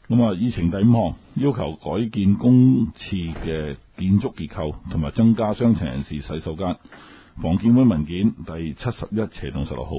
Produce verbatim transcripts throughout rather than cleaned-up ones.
咁啊，議程第五項要求改建公廁嘅建築結構，同埋增加傷殘人士洗手間。房建會文件第七十一斜洞十六號。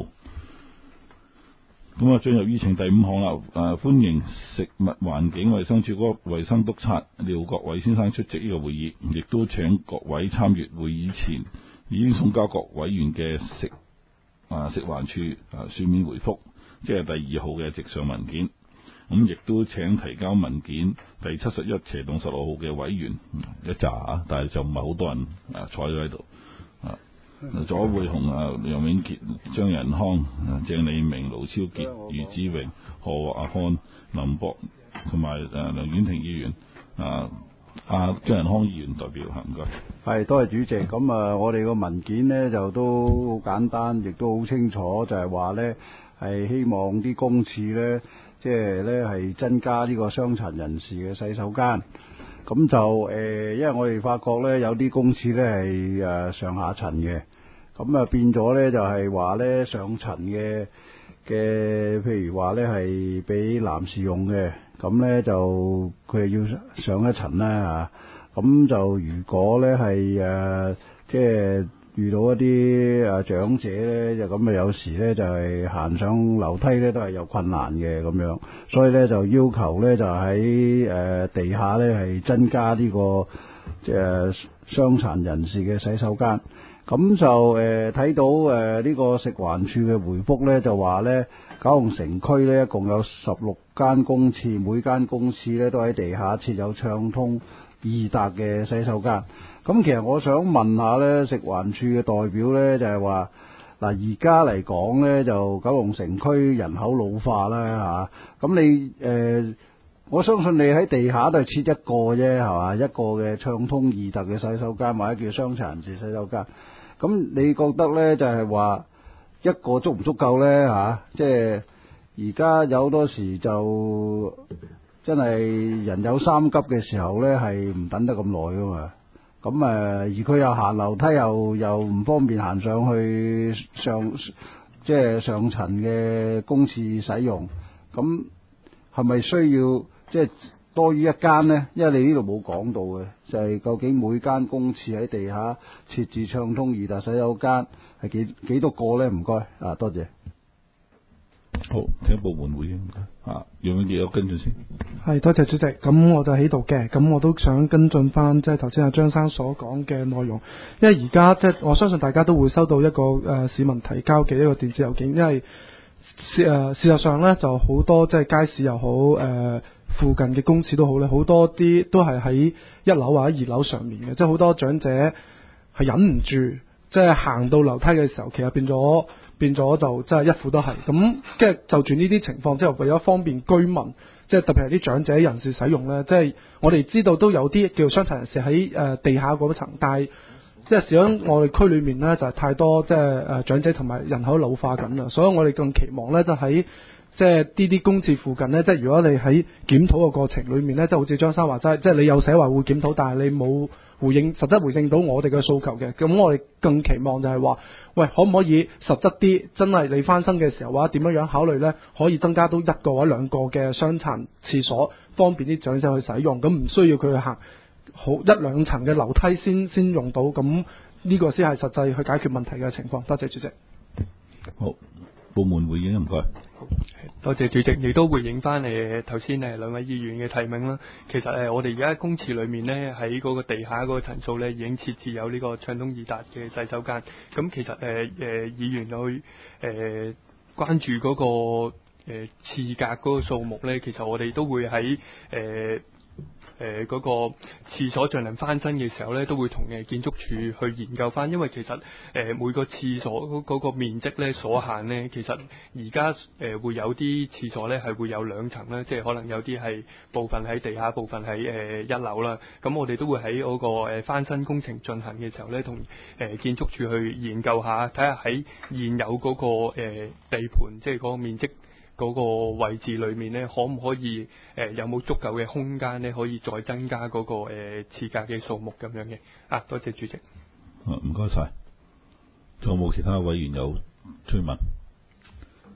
咁啊，進入議程第五項啦。誒、呃，歡迎食物環境衛生署嗰個衛生督察廖國偉先生出席呢個會議，亦都請各位參與會議前已經送交各委員嘅食啊食環署啊書面回覆，即係第二號嘅直上文件。咁亦都請提交文件第七十一斜洞十六號嘅委員一紮啊，但係就唔係好多人啊坐咗喺度啊。左會雄啊、楊永傑、張仁康、啊、鄭利明、盧超傑、余志榮、何阿漢、林博同埋誒梁婉婷議員啊，阿張仁康議員代表嚇，唔該。 係，多謝主席。咁啊，我哋個文件呢就都好簡單，亦都好清楚，就係話呢係希望啲公廁呢，即係呢係增加呢個傷殘人士嘅洗手間。咁就誒、呃，因為我哋發覺呢，有啲公廁呢係誒上下層嘅，咁啊變咗呢就係話呢上層嘅嘅，譬如話呢係俾男士用嘅，咁呢就佢係要上一層啦嚇。咁就如果呢係誒即係遇到一啲誒長者呢，就咁啊有時呢就係行上樓梯呢都係有困難嘅咁樣，所以呢就要求呢就喺誒地下呢係增加呢個即係傷殘人士嘅洗手間。咁就誒睇到誒呢個食環署嘅回覆呢，就話呢九龍城區呢一共有十六間公廁，每間公廁呢都喺地下設有暢通易達嘅洗手間。咁其實我想問下呢食環署嘅代表呢，就係話嗱，而家嚟講呢，就九龍城區人口老化啦嚇，咁你誒、呃、我相信你喺地下都係設一個啫係嘛，一個嘅暢通易達嘅洗手間，或者叫傷殘人士洗手間。咁你覺得呢，就係話一個足唔足夠呢？嚇、啊？即係而家有好多時就真係人有三急嘅時候呢，係唔等得咁耐噶嘛。咁誒，而佢又行樓梯又又唔方便行上去上即係上層嘅公廁使用。咁係咪需要即係多於一間呢？因為你呢度冇講到嘅，就係、是、究竟每間公廁喺地下設置暢通易達洗手間係幾幾多個呢？唔該啊，多謝。 好，請部門回應啊，楊永傑有跟進先。 係，多謝主席。咁我就喺度嘅，咁我都想跟進翻，即係頭先阿張生所講嘅內容。因為而家即係我相信大家都會收到一個誒、呃、市民提交嘅一個電子郵件，因為事誒、呃、事實上咧就好多即係街市又好誒、呃、附近嘅公廁都好咧，好多啲都係喺一樓或者二樓上面嘅，即係好多長者係忍唔住，即係行到樓梯嘅時候，其實變咗。變咗就真係一副都係咁，即係就住呢啲情況，即係為咗方便居民，即係特別係啲長者人士使用呢。即係我哋知道都有啲叫傷殘人士喺誒地下嗰層，但係即係始終我哋區裏面呢，就係太多即係誒長者同埋人口老化緊啦，所以我哋更期望呢，就喺即係呢啲公廁附近呢，即係如果你喺檢討嘅過程裏面呢，即係好似張生話齋，即係你有寫話會檢討，但係你冇回應實質回應到我哋嘅訴求嘅，咁我哋更期望就係話，喂，可唔可以實質啲？真係你翻新嘅時候，或者點樣樣考慮呢？可以增加到一個或者兩個嘅傷殘廁所，方便啲長者去使用，咁唔需要佢去行好一兩層嘅樓梯先先用到，咁呢個先係實際去解決問題嘅情況。多謝主席。 好，部門回應唔該。 多謝主席，亦都回應翻誒頭先誒兩位議員嘅提名啦。其實誒、呃、我哋而家公廁裏面呢，喺嗰個地下嗰個層數呢，已經設置有呢個暢通易達嘅洗手間。咁其實誒誒、呃呃、議員去誒、呃、關注嗰、那個誒廁、呃、格嗰個數目呢，其實我哋都會喺誒。呃誒嗰、呃那個廁所進行翻新嘅時候咧，都會同誒建築署去研究翻，因為其實誒、呃、每個廁所嗰、那個面積咧所限咧，其實而家誒會有啲廁所咧係會有兩層啦，即係可能有啲係部分喺地下，部分喺誒、呃、一樓啦。咁我哋都會喺嗰個誒翻新工程進行嘅時候咧，同誒、呃、建築署去研究下，睇下喺現有嗰、那個誒、呃、地盤，即係嗰個面積。嗰個位置裏面咧，可唔可以誒、呃、有冇足夠嘅空間咧，可以再增加嗰、那個誒廁格嘅數目咁樣嘅？啊，多謝主席。 唔該晒。仲有冇其他委員有追問？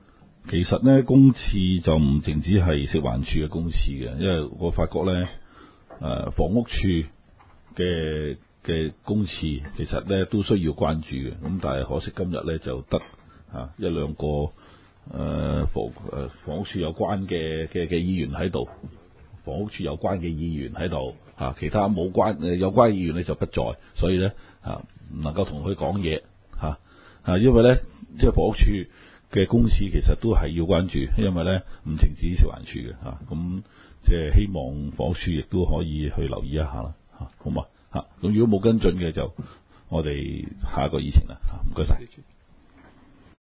其實咧公廁就唔淨止係食環署嘅公廁嘅，因為我發覺咧誒、呃、房屋處嘅嘅公廁其實咧都需要關注嘅，咁但係可惜今日咧就得啊一兩個誒、呃、房誒、呃、房屋處有關嘅嘅嘅議員喺度，房屋處有關嘅議員喺度啊，其他冇關誒有關嘅議員咧就不在，所以咧啊唔能夠同佢講嘢嚇啊，因為咧即係房屋處嘅公廁其實都係要關注，因為咧唔淨止食環署嘅嚇，咁即係希望房屋署亦都可以去留意一下啦嚇，好嘛嚇，咁如果冇跟進嘅就我哋下一個議程啦嚇，唔該晒。